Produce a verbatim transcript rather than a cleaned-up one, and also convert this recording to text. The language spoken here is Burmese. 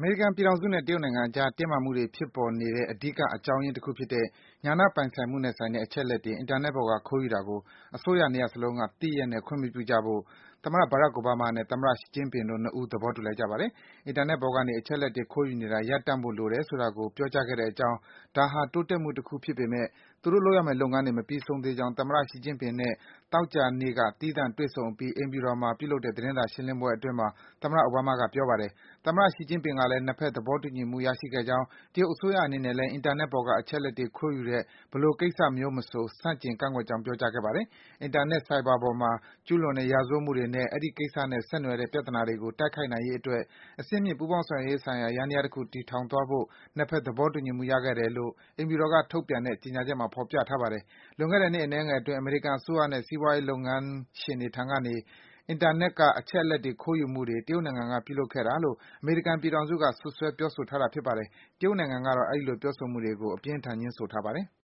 မေရိကန်ပြည်ထောင်စုနဲ့ တရုတ်နိုင်ငံအကြား တင်းမာမှုတွေ ဖြစ်ပေါ်နေတဲ့ အဓိက အကြောင်းရင်းတခုဖြစ်တဲ့ ဉာဏပိုင်ဆိုင်မှုနဲ့ဆိုင်တဲ့ အချက်အလက်တွေ အင်တာနက်ပေါ်က ခိုးယူတာကို အစိုးရ နှစ်ရပ်စလုံးက သိရက်နဲ့ ခွင့်မပြုကြဖို့ သမ္မတ Barack Obama နဲ့ သမ္မတ Xi Jinping တို့ နှစ်ဦး သဘောတူလိုက်ကြပါတယ်။ အင်တာနက်ပေါ်ကနေ အချက်အလက်တွေ ခိုးယူနေတာ ရပ်တန့်ဖို့လိုတယ်ဆိုတာကို ပြောကြားခဲ့တဲ့အကြောင်း၊ ဒါဟာ တိုးတက်မှုတခုဖြစ်ပေမယ့် သူတို့လုပ်ရမယ့် လုပ်ငန်းတွေ မပြီးဆုံးသေးကြောင်း သမ္မတ Xi Jinping နဲ့ သောကြာနေ့က သီးသန့်တွေ့ဆုံအပြီး အိမ်ဖြူတော်မှာ ပြုလုပ်တဲ့ သတင်းစာရှင်းလင်းပွဲအတွင်း သမ္မတ Obama က ပြောပါတယ်။ သမ္မတ Xi Jinping ကလည်း နှစ်ဘက် သဘောတူညီမှု ရရှိခဲ့ကြောင်း၊ တရုတ်အစိုးရအနေနဲ့လည်း အင်တာနက်ပေါ်က အချက်အလက်တွေ ခိုးယူတဲ့ ဘယ်လိုကိစ္စမျိုးမဆို ဆန့်ကျင် ကန့်ကွက်ကြောင်း ပြောကြားခဲ့ပါတယ်။ အင်တာနက် ဆိုက်ဘာပေါ်မှာ ကျူးလွန်တဲ့ ရာဇဝတ်မှုတွေနဲ့ အဲဒီကိစ္စနဲ့ ဆက်နွယ်တဲ့ ပြဿနာတွေကို တိုက်ခိုက်နိုင်ရေးအတွက် အဆင့်မြင့် ပူးပေါင်းဆောင်ရွက်ရေးဆိုင်ရာ ယန္တရားတခု တည်ထောင်သွားဖို့ နှစ်ဘက် သဘောတူညီမှု ရခဲ့တယ်လို့ အိမ်ဖြူတော်က ထုတ်ပြန်တဲ့ ကြေညာချက်မှာ ဖော်ပြထားပါတယ်။ လွန်ခဲ့တဲ့ နှစ်အနည်းငယ်အတွင်း အမေရိကန်အစိုးရနဲ့ စီးပွားရေးလုပ်ငန်းရှင်တွေထံကနေ အင်တာနက်က အချက်အလက်တွေ ခိုးယူမှုတွေ တရုတ်နိုင်ငံက ပြုလုပ်ခဲ့တာလို့ အမေရိကန်ပြည်ထောင်စုက စွပ်စွဲ ပြောဆိုထားတာ ဖြစ်ပါတယ်။ တရုတ်နိုင်ငံကတော့ အဲဒီလို ပြောဆိုမှုတွေကို အပြင်းအထန် ငြင်းဆိုထားပါတယ်။